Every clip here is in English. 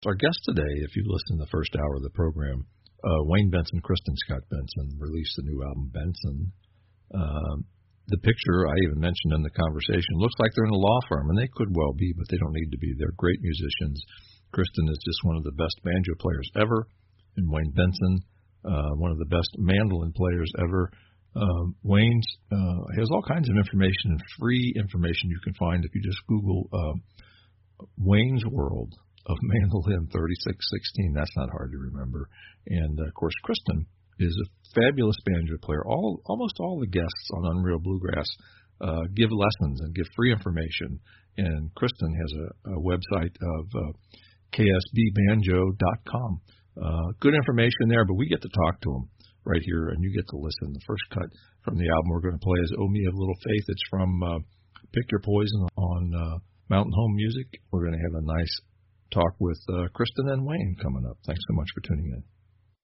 Our guest today, if you listen to the first hour of the program, Wayne Benson, Kristen Scott Benson, released the new album, Benson. The picture I even mentioned in the conversation looks like they're in a law firm, and they could well be, but they don't need to be. They're great musicians. Kristen is just one of the best banjo players ever, and Wayne Benson, one of the best mandolin players ever. Wayne's has all kinds of information, and free information you can find if you just Google Wayne's World of Mandolin 3616. That's not hard to remember. And, of course, Kristen is a fabulous banjo player. Almost all the guests on Unreal Bluegrass give lessons and give free information. And Kristen has a website of ksbbanjo.com. Good information there, but we get to talk to them right here, and you get to listen. The first cut from the album we're going to play is "Oh Me of Little Faith." It's from Pick Your Poison on Mountain Home Music. We're going to have a nice talk with Kristen and Wayne coming up. Thanks so much for tuning in.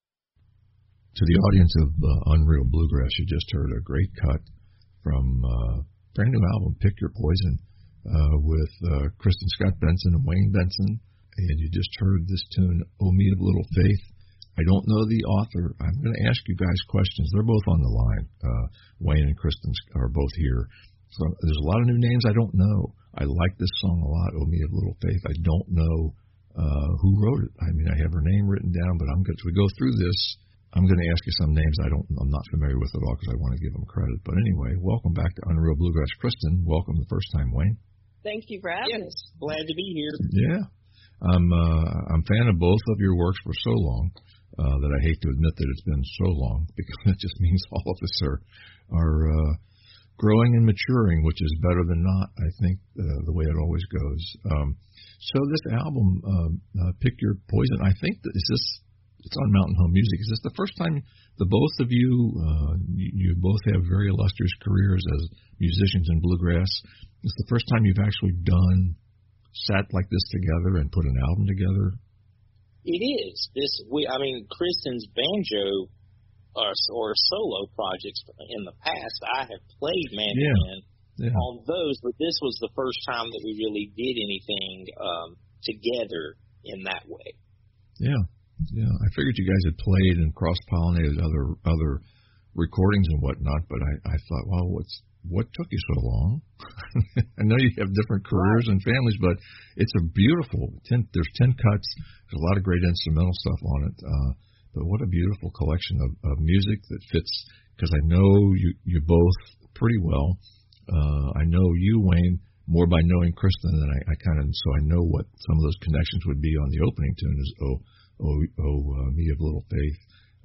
To the audience of Unreal Bluegrass, you just heard a great cut from brand new album, Pick Your Poison, with Kristen Scott Benson and Wayne Benson. And you just heard this tune, "Oh Me of Little Faith." I don't know the author. I'm going to ask you guys questions. They're both on the line. Wayne and Kristen are both here. So there's a lot of new names I don't know. I like this song a lot, "Oh Me of Little Faith." I don't know who wrote it. I mean, I have her name written down, but as we go through this, I'm going to ask you some names I'm not familiar with at all because I want to give them credit. But anyway, welcome back to Unreal Bluegrass. Kristen, welcome the first time, Wayne. Thank you for having us. Glad to be here. Yeah. I'm a fan of both of your works for so long that I hate to admit that it's been so long, because it just means all of us are growing and maturing, which is better than not, I think, the way it always goes. So this album, Pick Your Poison, I think that it's on Mountain Home Music. Is this the first time the both of you, you both have very illustrious careers as musicians in bluegrass? It's the first time you've actually sat like this together and put an album together? It is. Kristen's banjo or solo projects in the past, I have played mandolin on those, but this was the first time that we really did anything together in that way. Yeah. Yeah, I figured you guys had played and cross-pollinated other recordings and whatnot, but I thought, well, what took you so long? I know you have different careers and families, but it's a beautiful, there's 10 cuts, there's a lot of great instrumental stuff on it, but what a beautiful collection of music that fits, because I know you both pretty well. I know you, Wayne, more by knowing Kristen, and so I know what some of those connections would be on the opening tune is Oh Me of Little Faith.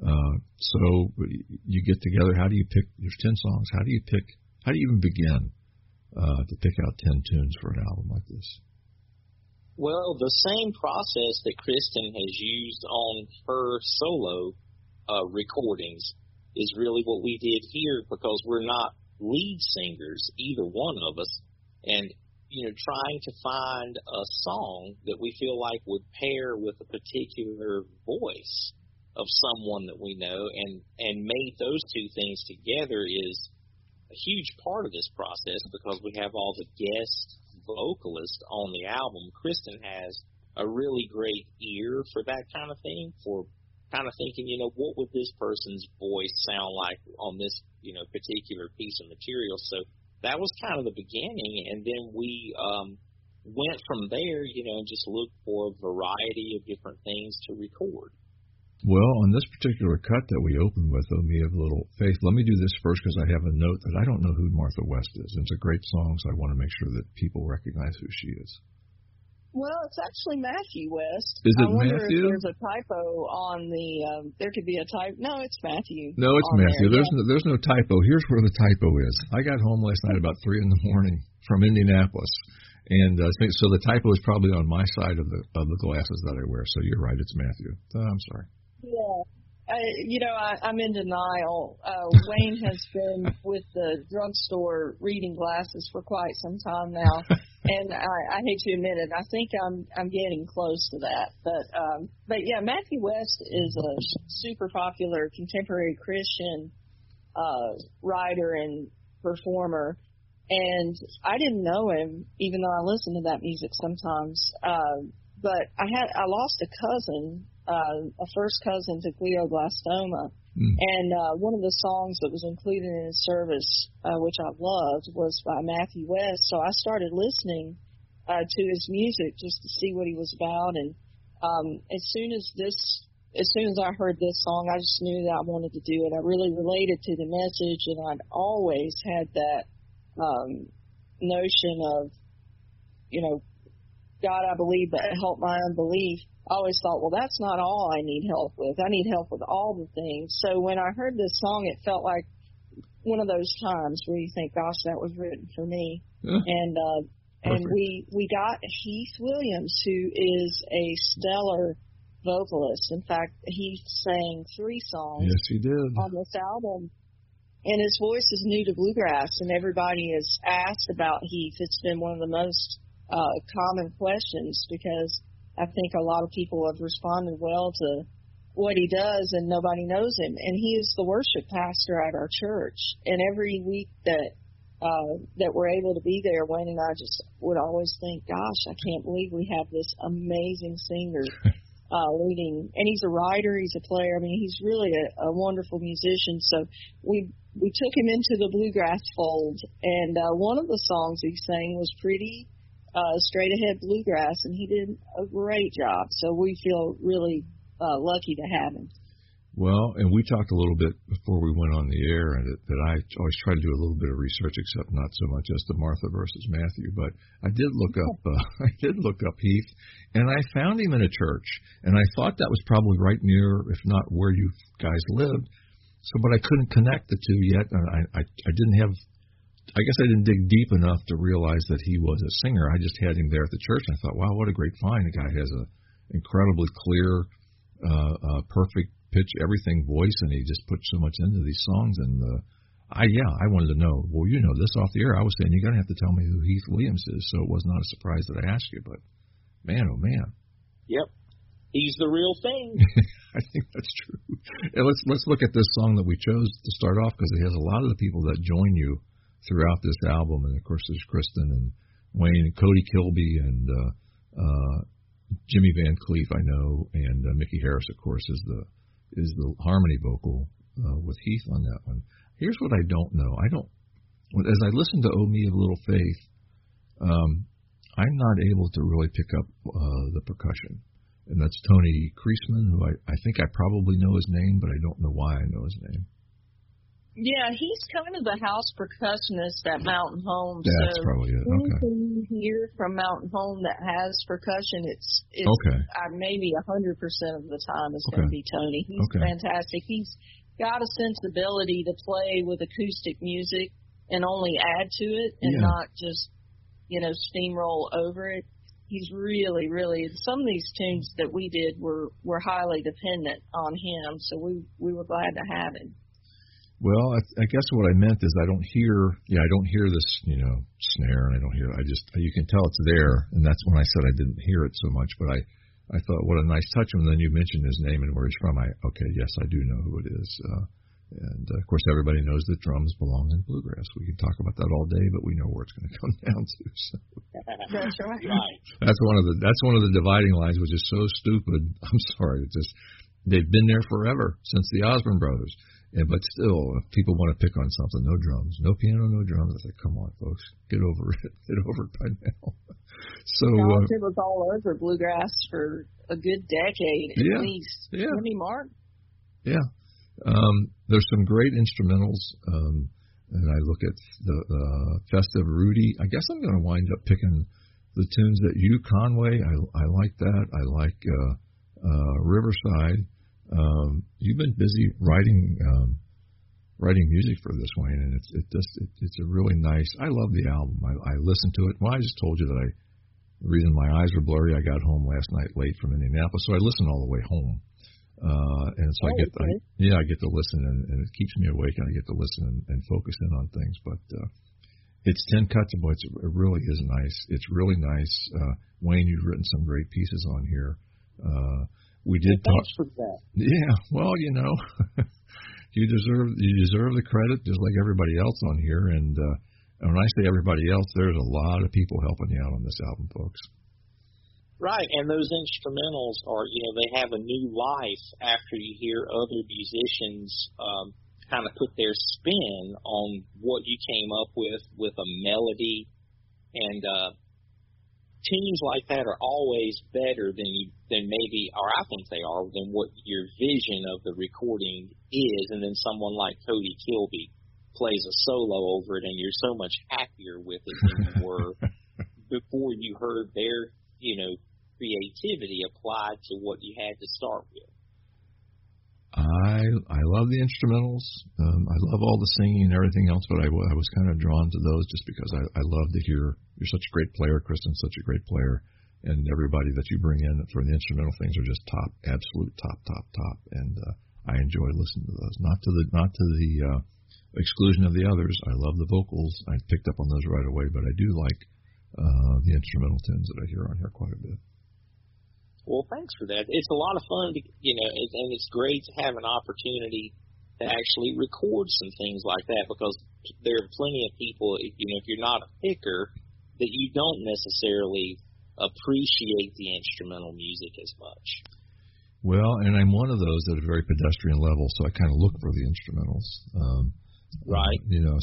So you get together. How do you pick? There's 10 songs. How do you even begin to pick out 10 tunes for an album like this? Well, the same process that Kristen has used on her solo recordings is really what we did here, because we're not lead singers, either one of us, and trying to find a song that we feel like would pair with a particular voice of someone that we know, and made those two things together is a huge part of this process, because we have all the guest vocalists on the album. Kristen has a really great ear for that kind of thing, for kind of thinking, what would this person's voice sound like on this, particular piece of material. So that was kind of the beginning, and then we went from there, and just looked for a variety of different things to record. Well, on this particular cut that we opened with, "Oh Me of Little Faith," let me do this first, because I have a note that I don't know who Martha West is. It's a great song, so I want to make sure that people recognize who she is. Well, it's actually Matthew West. Is it I wonder Matthew? If there's a typo on the. There could be a typo. No, it's Matthew. No, it's Matthew. There's no typo. Here's where the typo is. I got home last night about 3 a.m. from Indianapolis, and so the typo is probably on my side of the glasses that I wear. So you're right. It's Matthew. I'm sorry. Yeah. I'm in denial. Wayne has been with the drugstore reading glasses for quite some time now, and I hate to admit it. I think I'm getting close to that. But yeah, Matthew West is a super popular contemporary Christian writer and performer, and I didn't know him, even though I listen to that music sometimes. but I lost a cousin, a first cousin to glioblastoma. And one of the songs that was included in his service, which I loved, was by Matthew West. So I started listening to his music just to see what he was about. And as soon as I heard this song, I just knew that I wanted to do it. I really related to the message, and I'd always had that notion of, God, I believe, but help my unbelief. I always thought, well, that's not all I need help with. I need help with all the things. So when I heard this song, it felt like one of those times where you think, gosh, that was written for me. Yeah. And we got Heath Williams, who is a stellar vocalist. In fact, he sang 3 songs. Yes, he did. On this album. And his voice is new to bluegrass, and everybody has asked about Heath. It's been one of the most common questions, because I think a lot of people have responded well to what he does, and nobody knows him. And he is the worship pastor at our church. And every week that we're able to be there, Wayne and I just would always think, gosh, I can't believe we have this amazing singer leading. And he's a writer, he's a player. I mean, he's really a wonderful musician. So we took him into the bluegrass fold, and one of the songs he sang was pretty straight ahead bluegrass, and he did a great job. So we feel really lucky to have him. Well, and we talked a little bit before we went on the air, and that I always try to do a little bit of research, except not so much as to Martha versus Matthew. But I did look up Heath, and I found him in a church, and I thought that was probably right near, if not where you guys lived. So, but I couldn't connect the two yet, and I didn't have. I guess I didn't dig deep enough to realize that he was a singer. I just had him there at the church, and I thought, wow, what a great find. The guy has a incredibly clear, perfect pitch, everything voice, and he just puts so much into these songs. And I wanted to know, well, this off the air. I was saying, you're going to have to tell me who Heath Williams is. So it was not a surprise that I asked you, but man, oh man. Yep. He's the real thing. I think that's true. And let's look at this song that we chose to start off, because it has a lot of the people that join you throughout this album, and of course there's Kristen and Wayne and Cody Kilby and Jimmy Van Cleef, I know, and Mickey Harris, of course, is the harmony vocal with Heath on that one. Here's what I don't know. As I listen to "Oh Me of Little Faith," I'm not able to really pick up the percussion, and that's Tony Kreisman, who I think I probably know his name, but I don't know why I know his name. Yeah, he's kind of the house percussionist at Mountain Home. That's probably it. Okay. Anything you hear from Mountain Home that has percussion, it's okay. Maybe 100% of the time it's going to be Tony. He's fantastic. He's got a sensibility to play with acoustic music and only add to it, and not just steamroll over it. He's really, really. Some of these tunes that we did were highly dependent on him, so we were glad to have him. Well, I guess what I meant is I don't hear this, snare, and you can tell it's there, and that's when I said I didn't hear it so much, but I thought, what a nice touch, and then you mentioned his name and where he's from. Yes, I do know who it is, and of course everybody knows that drums belong in bluegrass. We can talk about that all day, but we know where it's going to come down to. So. That's right. That's one of the dividing lines, which is so stupid. I'm sorry, they've been there forever, since the Osborne brothers. Yeah, but still, if people want to pick on something, no drums, no piano, no drums. I said, come on, folks, get over it. Get over it by now. So it was all over bluegrass for a good decade at least. Yeah. Jimmy Mark. Yeah. There's some great instrumentals, and I look at the Festive Rudy. I guess I'm going to wind up picking the tunes that Conway. I like that. I like Riverside. You've been busy writing music for this, Wayne, and it's a really nice. I love the album. I listened to it. Well, I just told you that the reason my eyes were blurry, I got home last night late from Indianapolis, so I listened all the way home. And so I get to listen, and it keeps me awake, and I get to listen and focus in on things. But it's 10 cuts, but it really is nice. It's really nice. Wayne, you've written some great pieces on here. We did talk. Thanks for that. Yeah, well, you deserve the credit, just like everybody else on here. And when I say everybody else, there's a lot of people helping you out on this album, folks. Right, and those instrumentals are, they have a new life after you hear other musicians kind of put their spin on what you came up with a melody, and tunes like that are always better than maybe, or I think they are, than what your vision of the recording is, and then someone like Cody Kilby plays a solo over it, and you're so much happier with it than you were before you heard their, creativity applied to what you had to start with. I love the instrumentals. I love all the singing and everything else, but I was kind of drawn to those just because I love to hear. You're such a great player, Kristen, such a great player, and everybody that you bring in for the instrumental things are just top, absolute top, and I enjoy listening to those. Not to the exclusion of the others. I love the vocals. I picked up on those right away, but I do like the instrumental tunes that I hear on here quite a bit. Well, thanks for that. It's a lot of fun, and it's great to have an opportunity to actually record some things like that, because there are plenty of people, if you're not a picker, that you don't necessarily appreciate the instrumental music as much. Well, and I'm one of those at a very pedestrian level, so I kind of look for the instrumentals. Right.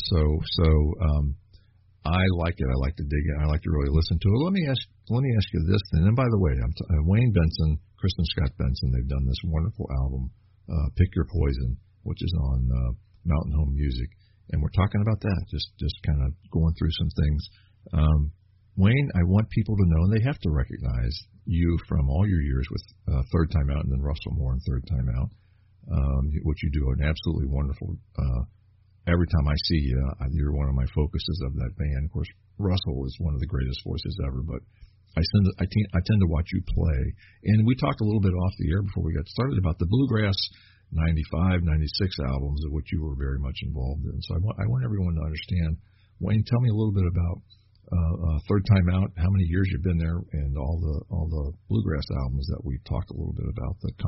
I like it. I like to dig it. I like to really listen to it. Let me ask you this then. And by the way, Wayne Benson, Kristen Scott Benson, they've done this wonderful album, Pick Your Poison, which is on Mountain Home Music, and we're talking about that. Just kind of going through some things. Wayne, I want people to know, and they have to recognize you from all your years with Third Time Out and then Russell Moore and Third Time Out, which you do an absolutely wonderful. Every time I see you, you're one of my focuses of that band. Of course, Russell is one of the greatest voices ever, but I tend to watch you play. And we talked a little bit off the air before we got started about the Bluegrass 95, 96 albums, of which you were very much involved in. So I want everyone to understand. Wayne, tell me a little bit about Third Time Out, how many years you've been there, and all the Bluegrass albums that we talked a little bit about, the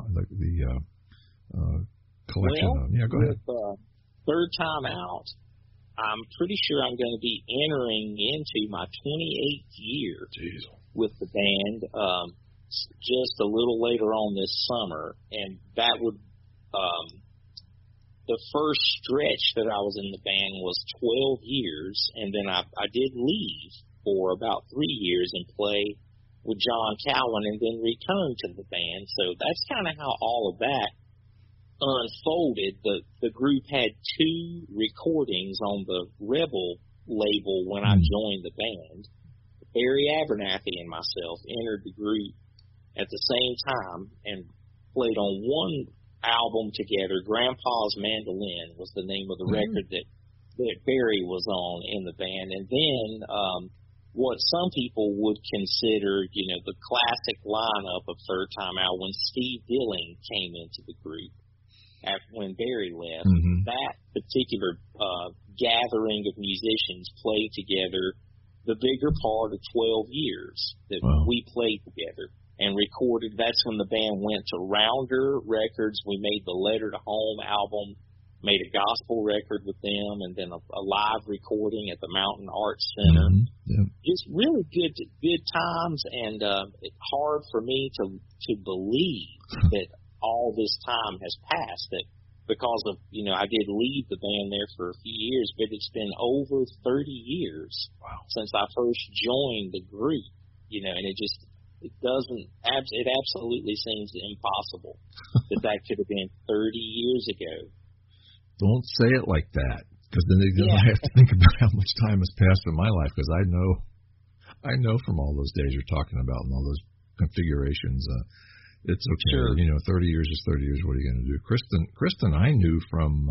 collection of. Yeah, go ahead. Third Time Out, I'm pretty sure I'm going to be entering into my 28th year with the band just a little later on this summer. And that would, the first stretch that I was in the band was 12 years, and then I did leave for about 3 years and play with John Cowan and then return to the band. So that's kind of how all of that unfolded. The group had 2 recordings on the Rebel label when I joined the band. Barry Abernathy and myself entered the group at the same time and played on one album together. Grandpa's Mandolin was the name of the record that Barry was on in the band. And then what some people would consider, the classic lineup of Third Time Out, when Steve Dilling came into the group when Barry left, that particular gathering of musicians played together the bigger part of 12 years that we played together and recorded. That's when the band went to Rounder Records. We made the Letter to Home album, made a gospel record with them, and then a live recording at the Mountain Arts Center. Just really good times, and it's hard for me to believe that all this time has passed, that because of, I did leave the band there for a few years, but it's been over 30 years since I first joined the group, and it absolutely seems impossible that could have been 30 years ago. Don't say it like that, because then I have to think about how much time has passed in my life, because I know from all those days you're talking about and all those configurations. It's okay. Sure. 30 years is 30 years. What are you going to do? Kristen, I knew from,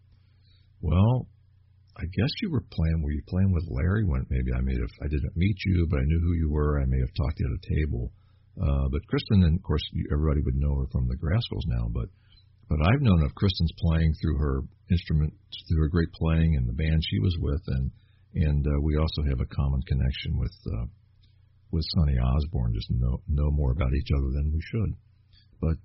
I guess you were playing with Larry when maybe I didn't meet you, but I knew who you were. I may have talked to you at a table. But Kristen, and of course, everybody would know her from the Grassvilles now, but I've known of Kristen's playing through her instrument, through her great playing and the band she was with, and we also have a common connection with Sonny Osborne, just know more about each other than we should. But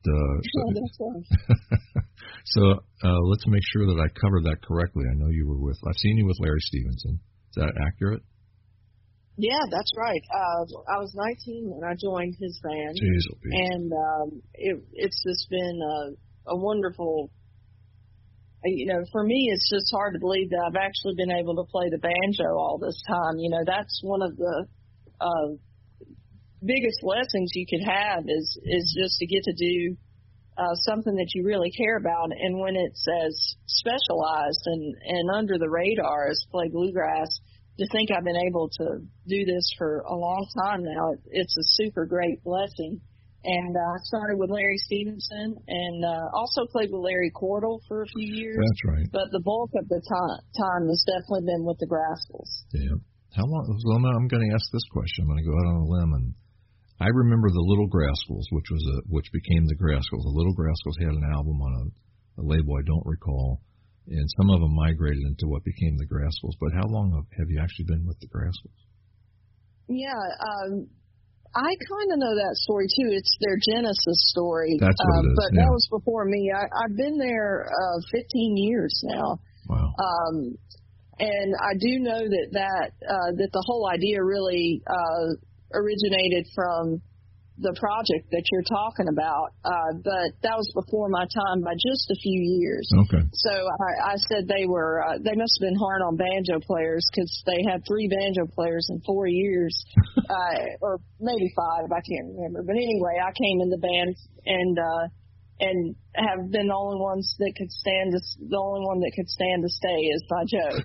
so let's make sure that I cover that correctly. I know you were I've seen you with Larry Stevenson. Is that accurate? Yeah, that's right. I was 19 when I joined his band, Jeez, and it's just been a wonderful. For me, it's just hard to believe that I've actually been able to play the banjo all this time. That's one of the biggest blessings you could have is just to get to do something that you really care about. And when it's as specialized and under the radar as play bluegrass, to think I've been able to do this for a long time now, it's a super great blessing. And I started with Larry Stevenson and also played with Larry Cordell for a few years. That's right. But the bulk of the time has definitely been with the Grascals. Yeah. How long? Well, now I'm going to ask this question. I'm going to go out on a limb, and I remember the Little Grascals, which became the Grascals. The Little Grascals had an album on a label I don't recall, and some of them migrated into what became the Grascals. But how long have you actually been with the Grascals? Yeah. I kind of know that story, too. It's their Genesis story. That's what it is, but that was before me. I've been there 15 years now. Wow. And I do know that the whole idea really originated from the project that you're talking about. But that was before my time by just a few years. Okay. So I said they must have been hard on banjo players because they had 3 banjo players in 4 years, or maybe 5, I can't remember. But anyway, I came in the band and have been the only one that could stand to stay, is my joke.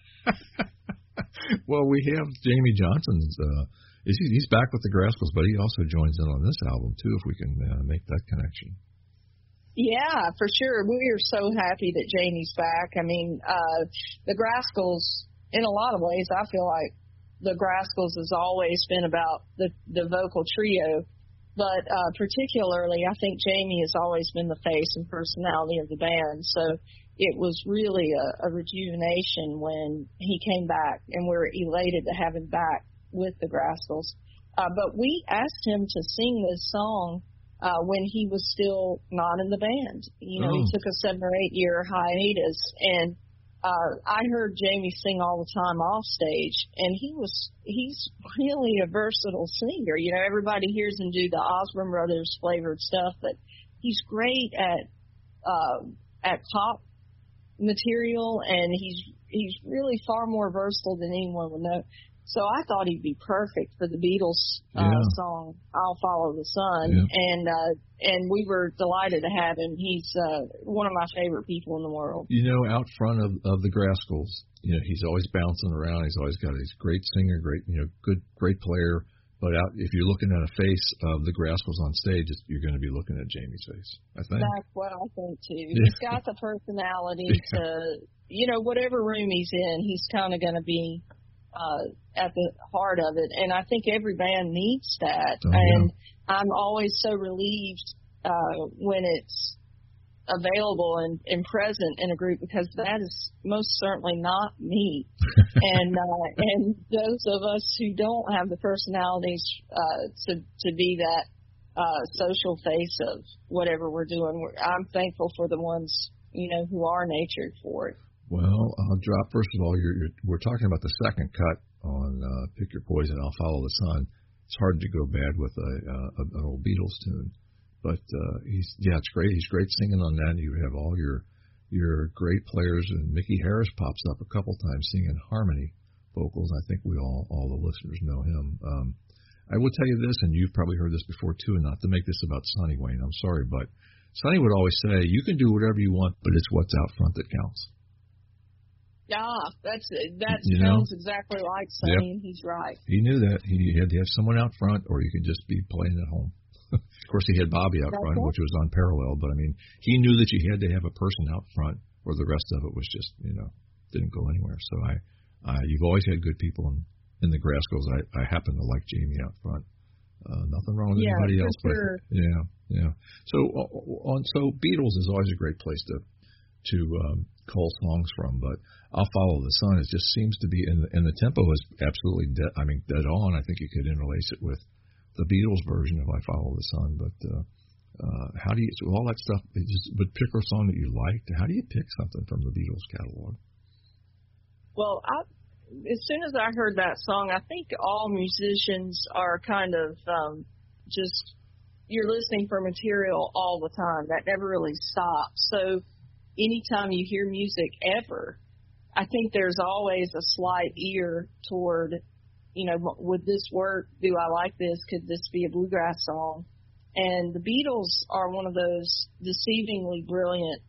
Well, we have Jamie Johnson's. He's back with the Grascals, but he also joins in on this album, too, if we can make that connection. Yeah, for sure. We are so happy that Jamie's back. I mean, the Grascals, in a lot of ways, I feel like the Grascals has always been about the vocal trio, but particularly I think Jamie has always been the face and personality of the band. So it was really a rejuvenation when he came back, and we were elated to have him back with the Grascals. But we asked him to sing this song when he was still not in the band. He took a 7 or 8 year hiatus, and I heard Jamie sing all the time off stage, and he's really a versatile singer. Everybody hears him do the Osborne Brothers flavored stuff, but he's great at pop material, and he's really far more versatile than anyone would know. So I thought he'd be perfect for the Beatles song "I'll Follow the Sun," and we were delighted to have him. He's one of my favorite people in the world. Out front of the Grascals, he's always bouncing around. He's always got his great singer, great player. But if you're looking at a face of the Grascals on stage, you're going to be looking at Jamie's face, I think. That's what I think too. Yeah. He's got the personality to, whatever room he's in, he's kind of going to be at the heart of it, and I think every band needs that. And I'm always so relieved when it's available and present in a group, because that is most certainly not me. And those of us who don't have the personalities to be that social face of whatever we're doing, I'm thankful for the ones who are natured for it. Well, I'll drop, first of all, we're talking about the second cut on Pick Your Poison, I'll Follow the Sun. It's hard to go bad with an old Beatles tune. But it's great. He's great singing on that. You have all your great players, and Mickey Harris pops up a couple times singing harmony vocals. I think all the listeners know him. I will tell you this, and you've probably heard this before too, and not to make this about Sonny, Wayne, I'm sorry, but Sonny would always say, you can do whatever you want, but it's what's out front that counts. Yeah, that sounds exactly like Sonny, and he's right. He knew that. He had to have someone out front, or you could just be playing at home. Of course, he had Bobby out front, which was unparalleled, but I mean, he knew that you had to have a person out front, or the rest of it was just, didn't go anywhere. So you've always had good people in the Grascals. I happen to like Jamie out front. Nothing wrong with anybody else, sure. But yeah. So Beatles is always a great place to cull songs from, but I'll Follow the Sun. It just seems to be, and the tempo is absolutely dead on. I think you could interlace it with the Beatles version of I Follow the Sun, but how do you, so all that stuff, but pick a song that you liked, how do you pick something from the Beatles catalog? Well, as soon as I heard that song, I think all musicians are kind of just, you're listening for material all the time. That never really stops. So anytime you hear music ever, I think there's always a slight ear toward, would this work? Do I like this? Could this be a bluegrass song? And the Beatles are one of those deceivingly brilliant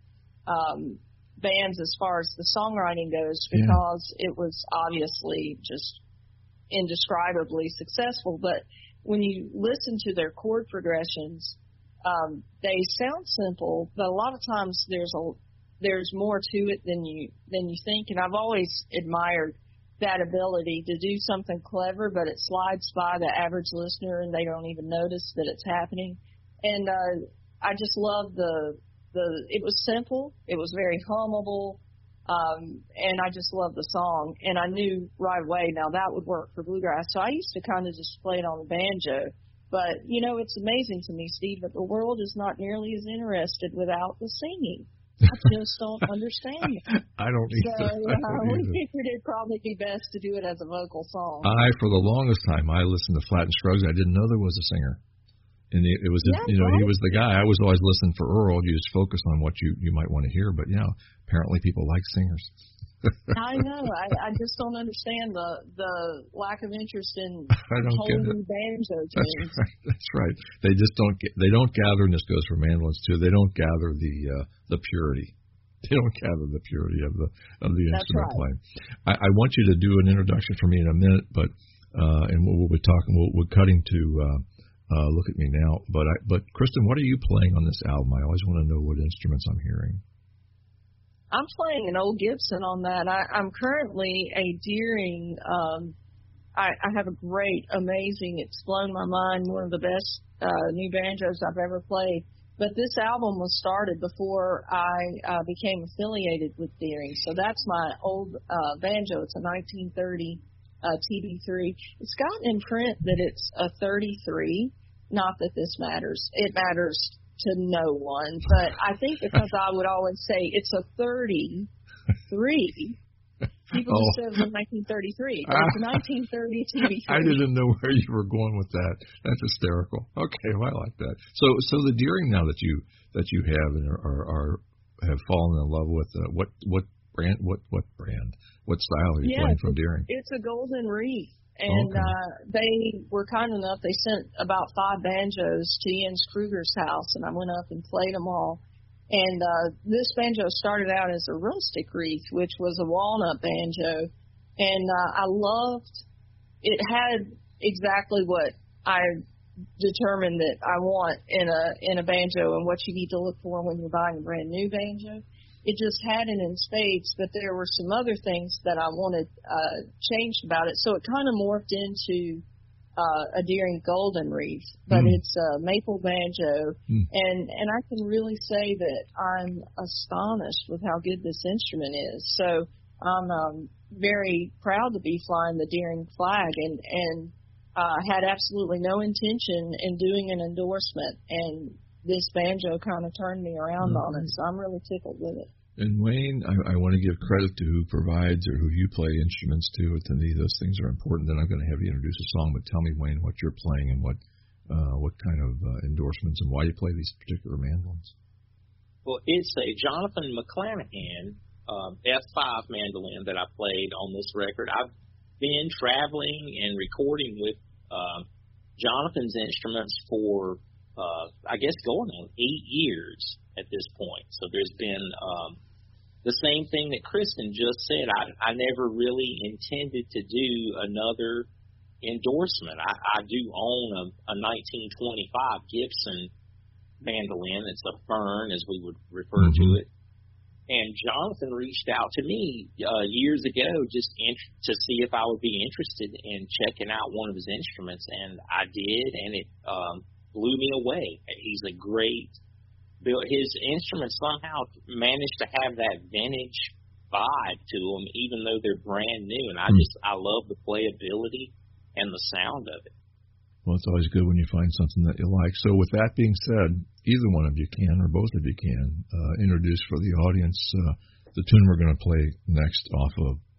bands as far as the songwriting goes, because it was obviously just indescribably successful. But when you listen to their chord progressions, they sound simple, but a lot of times there's more to it than you think. And I've always admired that ability to do something clever, but it slides by the average listener and they don't even notice that it's happening. And I just love it was simple, it was very hummable, and I just loved the song. And I knew right away, now that would work for bluegrass. So I used to kind of just play it on the banjo. But, it's amazing to me, Steve, that the world is not nearly as interested without the singing. I just don't understand it. I don't either. So we figured it'd probably be best to do it as a vocal song. For the longest time, I listened to Flatt and Scruggs. I didn't know there was a singer. And it was, right. He was the guy. I was always listening for Earl. You just focus on what you might want to hear. But, apparently people like singers. I know. I just don't understand the lack of interest in holy banjo tunes. That's right. They just don't gather, and this goes for mandolins too. They don't gather the purity. They don't gather the purity of the instrument playing. I want you to do an introduction for me in a minute, but and we'll be talking. We're cutting to look at me now. But Kristen, what are you playing on this album? I always want to know what instruments I'm hearing. I'm playing an old Gibson on that. I'm currently a Deering. I have a great, amazing, it's blown my mind, one of the best new banjos I've ever played. But this album was started before I became affiliated with Deering. So that's my old banjo. It's a 1930 TB3. It's got in print that it's a 33. Not that this matters. It matters to no one, but I think because I would always say it's a 33, people just said it was 1933, but it's a 1930 TV3. I didn't know where you were going with that. That's hysterical. Okay, well, I like that. So the Deering now that you have and have fallen in love with, what brand, what style are you playing from Deering? It's a Golden Reef. And they were kind enough, they sent about 5 banjos to Jens Kruger's house, and I went up and played them all. And this banjo started out as a rustic wreath, which was a walnut banjo. And I loved, it had exactly what I determined that I want in a banjo and what you need to look for when you're buying a brand new banjo. It just had it in spades, but there were some other things that I wanted changed about it. So it kind of morphed into a Deering Golden Reef, but it's a maple banjo. And I can really say that I'm astonished with how good this instrument is. So I'm very proud to be flying the Deering flag and had absolutely no intention in doing an endorsement. And this banjo kind of turned me around on it, so I'm really tickled with it. And Wayne, I want to give credit to who provides or who you play instruments to. To me, those things are important. Then I'm going to have you introduce a song, but tell me, Wayne, what you're playing and what kind of endorsements and why you play these particular mandolins. Well, it's a Jonathan McClanahan F5 mandolin that I played on this record. I've been traveling and recording with Jonathan's instruments for I guess going on 8 years at this point. So there's been the same thing that Kristen just said. I never really intended to do another endorsement. I do own a 1925 Gibson mandolin. It's a Fern, as we would refer to it. And Jonathan reached out to me years ago just to see if I would be interested in checking out one of his instruments, and I did, and it blew me away. He's a great build. His instruments somehow managed to have that vintage vibe to them, even though they're brand new. And I love the playability and the sound of it. Well, it's always good when you find something that you like. So with that being said, either one of you can, or both of you can, introduce for the audience the tune we're going to play next off of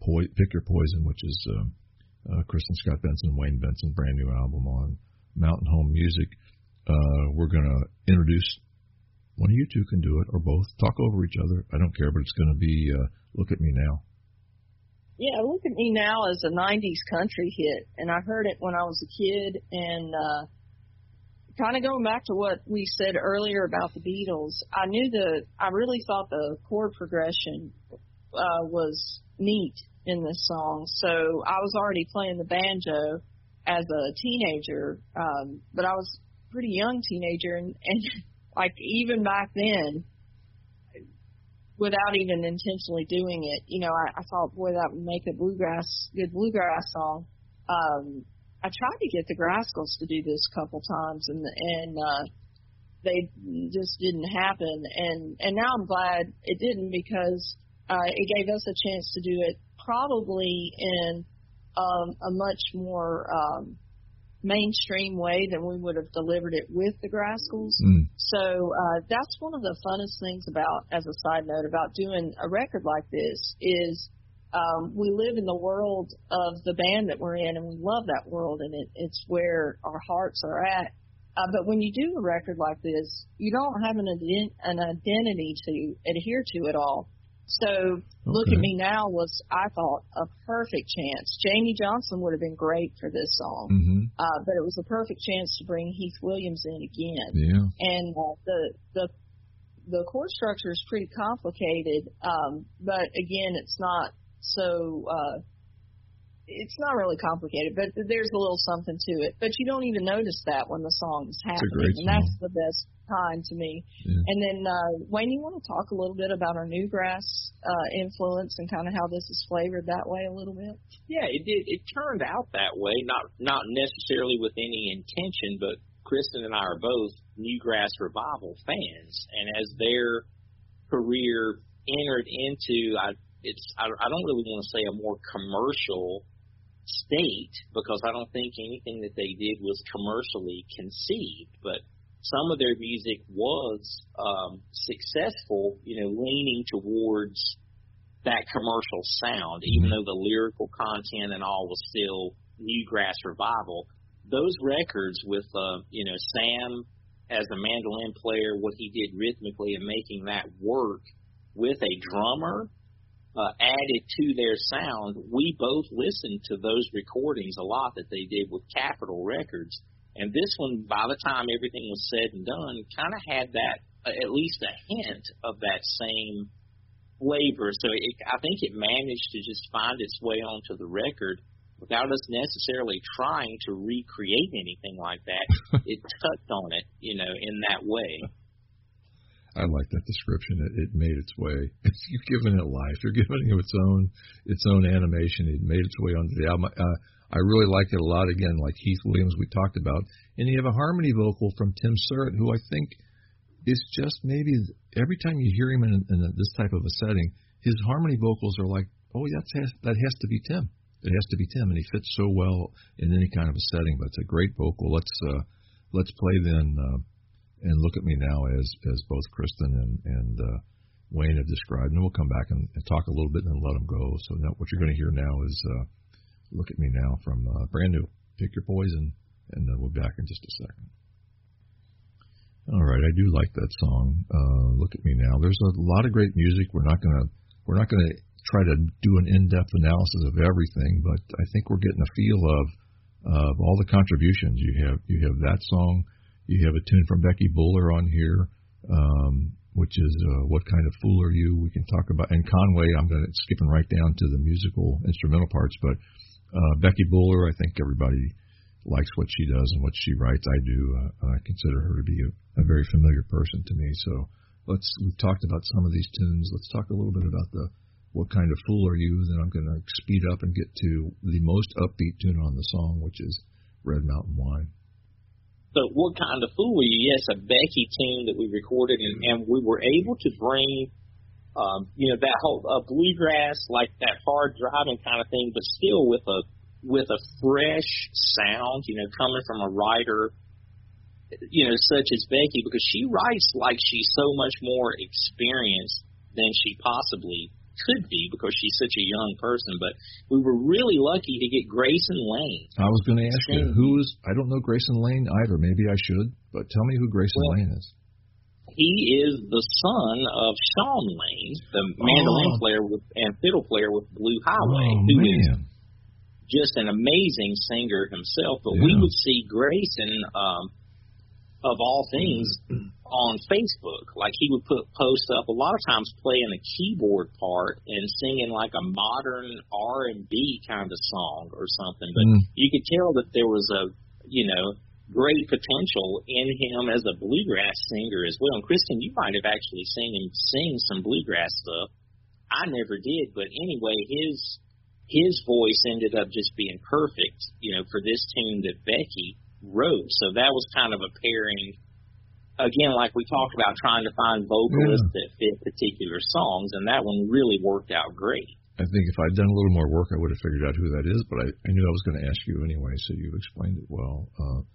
Pick Your Poison, which is Kristen Scott Benson, Wayne Benson, brand new album on Mountain Home Music. We're going to introduce, one of you two can do it, or both. Talk over each other. I don't care, but it's going to be Look at Me Now. Yeah, Look at Me Now is a 90s country hit, and I heard it when I was a kid, and kind of going back to what we said earlier about the Beatles, I really thought the chord progression was neat in this song. So I was already playing the banjo as a teenager, but I was a pretty young teenager, and like even back then, without even intentionally doing it, I thought, boy, that would make a good bluegrass song. I tried to get the Grascals to do this a couple times, and they just didn't happen. And now I'm glad it didn't, because it gave us a chance to do it probably in a much more mainstream way than we would have delivered it with the Grascals. So that's one of the funnest things about, as a side note, about doing a record like this is we live in the world of the band that we're in, and we love that world, and it's where our hearts are at. But when you do a record like this, you don't have an identity to adhere to at all. So Look at Me Now was, I thought, a perfect chance. Jamie Johnson would have been great for this song, but it was a perfect chance to bring Heath Williams in again. Yeah. And the chord structure is pretty complicated, but again, it's not really complicated, but there's a little something to it. But you don't even notice that when the song is happening, and that's the best time to me. Yeah. And then, Wayne, you want to talk a little bit about our Newgrass influence and kind of how this is flavored that way a little bit? Yeah, it did. It turned out that way, not necessarily with any intention, but Kristen and I are both Newgrass Revival fans, and as their career entered into, I don't really want to say a more commercial state, because I don't think anything that they did was commercially conceived, but some of their music was successful, leaning towards that commercial sound, even though the lyrical content and all was still Newgrass Revival. Those records with, Sam as a mandolin player, what he did rhythmically and making that work with a drummer added to their sound. We both listened to those recordings a lot that they did with Capitol Records. And this one, by the time everything was said and done, kind of had that, at least a hint of that same flavor. So I think it managed to just find its way onto the record without us necessarily trying to recreate anything like that. It touched on it, in that way. I like that description. It made its way. You're giving it life. You're giving it its own animation. It made its way onto the album. I really like it a lot. Again, like Heath Williams we talked about. And you have a harmony vocal from Tim Surratt, who I think is just maybe every time you hear him in this type of a setting, his harmony vocals are like, oh, that has to be Tim. It has to be Tim, and he fits so well in any kind of a setting. But it's a great vocal. Let's play then. And Look at Me Now, as both Kristen and Wayne have described. And we'll come back and talk a little bit and then let them go. So now what you're going to hear now is Look at Me Now from brand new Pick Your Poison, and we'll be back in just a second. All right, I do like that song, Look at Me Now. There's a lot of great music. We're not going to try to do an in-depth analysis of everything, but I think we're getting a feel of all the contributions. You have that song. You have a tune from Becky Buller on here, which is What Kind of Fool Are You? We can talk about. And Conway, I'm skipping right down to the musical instrumental parts, but Becky Buller, I think everybody likes what she does and what she writes. I do. I consider her to be a very familiar person to me. So we've talked about some of these tunes. Let's talk a little bit about the What Kind of Fool Are You? Then I'm going to speed up and get to the most upbeat tune on the song, which is Red Mountain Wine. So What Kind of Fool Are You? Yes, a Becky tune that we recorded, and we were able to bring, that whole bluegrass, like that hard driving kind of thing, but still with a fresh sound, coming from a writer, such as Becky, because she writes like she's so much more experienced than she possibly could be because she's such a young person. But we were really lucky to get Grayson Lane. I was going to ask you, I don't know Grayson Lane either. Maybe I should, but tell me who Grayson Lane is. He is the son of Sean Lane, the mandolin player and fiddle player with Blue Highway, who is just an amazing singer himself. But we would see Grayson, of all things, on Facebook. Like, he would post up a lot of times playing a keyboard part and singing like a modern R&B kind of song or something. But you could tell that there was a, great potential in him as a bluegrass singer as well. And Kristen, you might have actually seen him sing some bluegrass stuff. I never did, but anyway, his voice ended up just being perfect, for this tune that Becky wrote. So that was kind of a pairing, again, like we talked about, trying to find vocalists that fit particular songs, and that one really worked out great. I think if I'd done a little more work, I would have figured out who that is, but I knew I was going to ask you anyway, so you explained it well.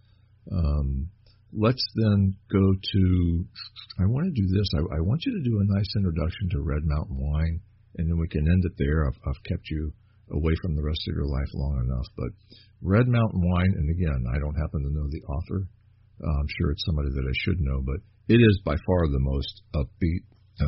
Let's then go to, I want to do this. I want you to do a nice introduction to Red Mountain Wine, and then we can end it there. I've kept you away from the rest of your life long enough. But Red Mountain Wine, and again, I don't happen to know the author. I'm sure it's somebody that I should know, but it is by far the most upbeat,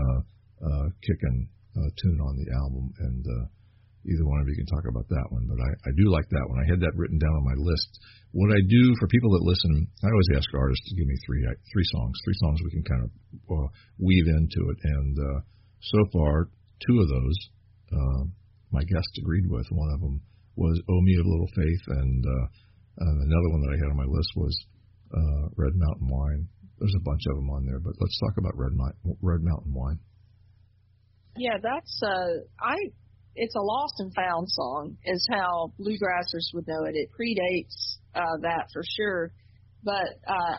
kicking tune on the album, and either one of you can talk about that one, but I do like that one. I had that written down on my list. What I do for people that listen, I always ask artists to give me three songs we can kind of weave into it, and so far, two of those my guest agreed with. One of them was "Oh Me of Little Faith," and another one that I had on my list was Red Mountain Wine. There's a bunch of them on there, but let's talk about Red Mountain Wine. Yeah, that's it's a lost and found song, is how bluegrassers would know it. It predates that for sure, but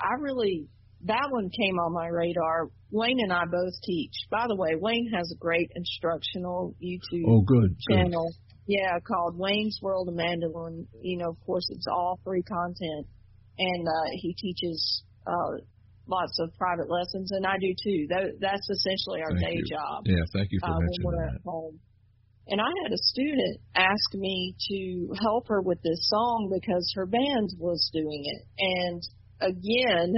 that one came on my radar. Wayne and I both teach. By the way, Wayne has a great instructional YouTube channel. Yeah, called Wayne's World of Mandolin. Of course, it's all free content, and he teaches lots of private lessons, and I do too. That's essentially our day job. Yeah, thank you for mentioning when we're that. At home. And I had a student ask me to help her with this song because her band was doing it. And again,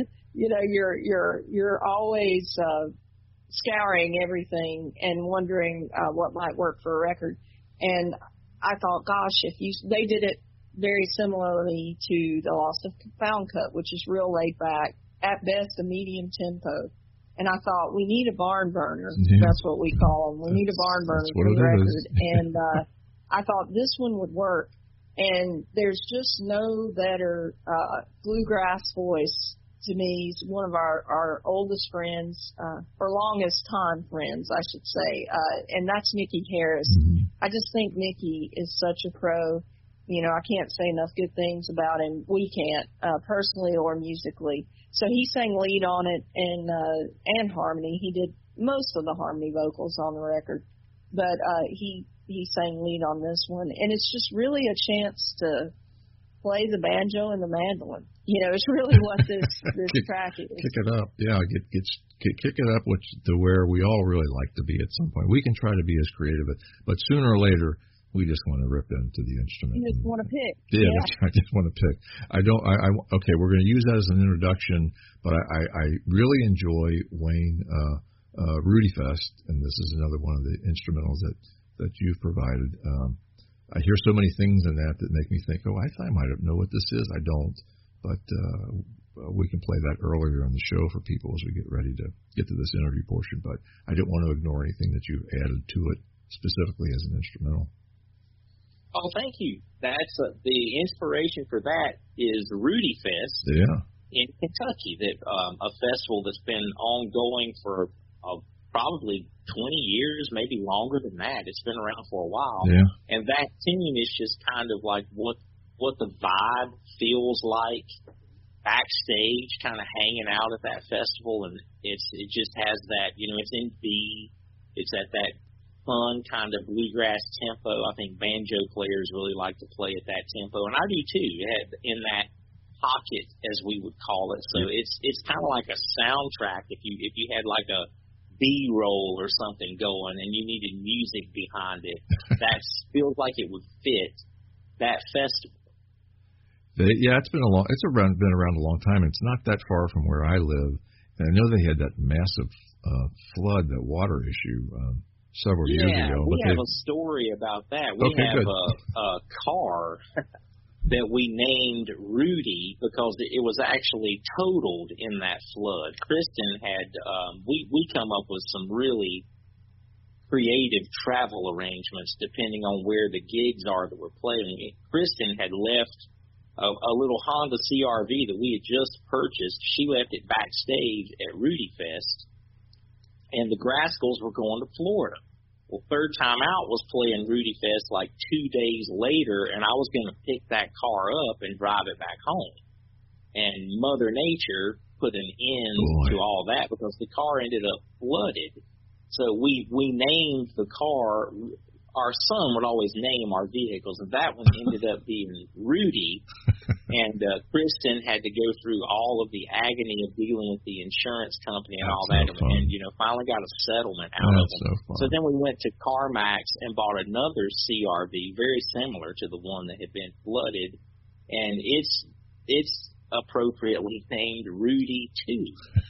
you're always scouring everything and wondering what might work for a record. And I thought, gosh, they did it very similarly to the Lost and Found cut, which is real laid back, at best a medium tempo. And I thought, we need a barn burner. Yeah. That's what we call them. We need a barn burner for the record. And I thought this one would work. And there's just no better bluegrass voice to me. He's one of our oldest friends, or longest time friends, I should say. And that's Mickey Harris. Mm-hmm. I just think Mickey is such a pro. I can't say enough good things about him. We can't, personally or musically. So he sang lead on it and harmony. He did most of the harmony vocals on the record, but he sang lead on this one. And it's just really a chance to play the banjo and the mandolin. It's really what this track is. Kick it up, yeah. Kick it up to where we all really like to be at some point. We can try to be as creative, but sooner or later, we just want to rip into the instrument. You just want to pick. Yeah. I just want to pick. Okay, we're going to use that as an introduction, but I really enjoy Wayne Rudy Fest, and this is another one of the instrumentals that you've provided. I hear so many things in that make me think, I thought I might know what this is. I don't, but we can play that earlier in the show for people as we get ready to get to this interview portion, but I didn't want to ignore anything that you've added to it specifically as an instrumental. Oh, thank you. That's the inspiration for that is Rudy Fest in Kentucky, that a festival that's been ongoing for probably 20 years, maybe longer than that. It's been around for a while. Yeah. And that tune is just kind of like what the vibe feels like backstage, kind of hanging out at that festival, and it just has that, it's in B, it's at that fun kind of bluegrass tempo. I think banjo players really like to play at that tempo, and I do too, in that pocket, as we would call it. So it's kind of like a soundtrack. If you had like a B-roll or something going, and you needed music behind it. That feels like it would fit that festival. It's been been around a long time. It's not that far from where I live, and I know they had that massive flood, that water issue several years ago. We have a story about that. We have a car that we named Rudy because it was actually totaled in that flood. Kristen had we come up with some really creative travel arrangements depending on where the gigs are that we're playing. Kristen had left a little Honda CRV that we had just purchased. She left it backstage at Rudy Fest, and the Grascals were going to Florida. Well, Third Time Out was playing Rudy Fest like 2 days later, and I was going to pick that car up and drive it back home. And Mother Nature put an end to all that because the car ended up flooded. So we named the car. Our son would always name our vehicles, and that one ended up being Rudy. And Kristen had to go through all of the agony of dealing with the insurance company and all that, and finally got a settlement out of it. So then we went to CarMax and bought another CRV, very similar to the one that had been flooded, and it's appropriately named Rudy too.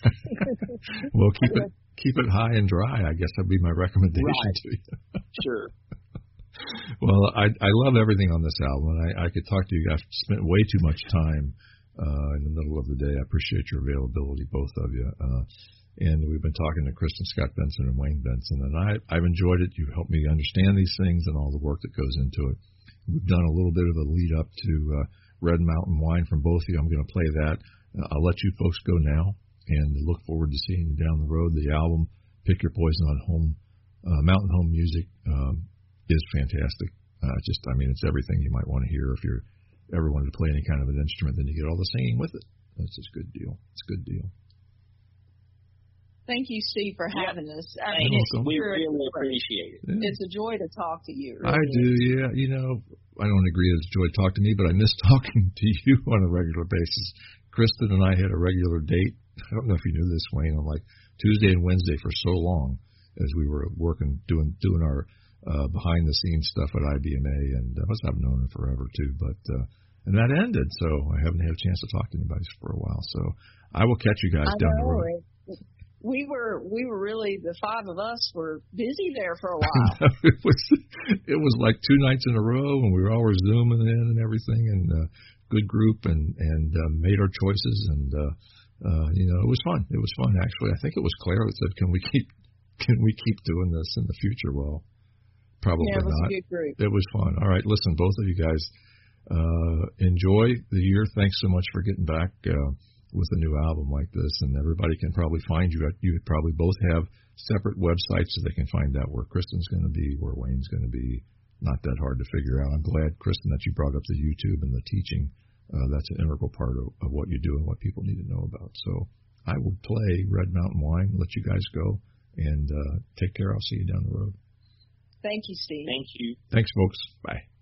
Well, keep it high and dry, I guess that'd be my recommendation to you. Sure. Well, I love everything on this album, and I could talk to you. I've spent way too much time in the middle of the day. I appreciate your availability, both of you. And we've been talking to Kristen Scott Benson and Wayne Benson, and I've enjoyed it. You've helped me understand these things and all the work that goes into it. We've done a little bit of a lead up to Red Mountain Wine from both of you. I'm going to play that. I'll let you folks go now, and look forward to seeing you down the road. The album, Pick Your Poison on Home, Mountain Home Music, is fantastic. It's everything you might want to hear. If you're ever wanted to play any kind of an instrument, then you get all the singing with it. That's a good deal. It's a good deal. Thank you, Steve, for having us. We really appreciate it. Yeah. It's a joy to talk to you. Really. I do, yeah. I don't agree that it's a joy to talk to me, but I miss talking to you on a regular basis. Kristen and I had a regular date. I don't know if you knew this, Wayne, on like Tuesday and Wednesday for so long as we were working, doing our behind-the-scenes stuff at IBMA, and I've known her forever, too. But and that ended, so I haven't had a chance to talk to anybody for a while. So I will catch you guys down the road. We were really, the five of us were busy there for a while. It was like 2 nights in a row, and we were always Zooming in and everything, and good group, and made our choices, and it was fun. It was fun, actually. I think it was Claire that said, "Can we keep doing this in the future?" Well, probably not. Yeah, it was a good group. It was fun. All right, listen, both of you guys, enjoy the year. Thanks so much for getting back with a new album like this, and everybody can probably find you. You probably both have separate websites so they can find out where Kristen's going to be, where Wayne's going to be. Not that hard to figure out. I'm glad, Kristen, that you brought up the YouTube and the teaching. That's an integral part of what you do and what people need to know about. So I will play Red Mountain Wine, let you guys go, and take care. I'll see you down the road. Thank you, Steve. Thank you. Thanks, folks. Bye.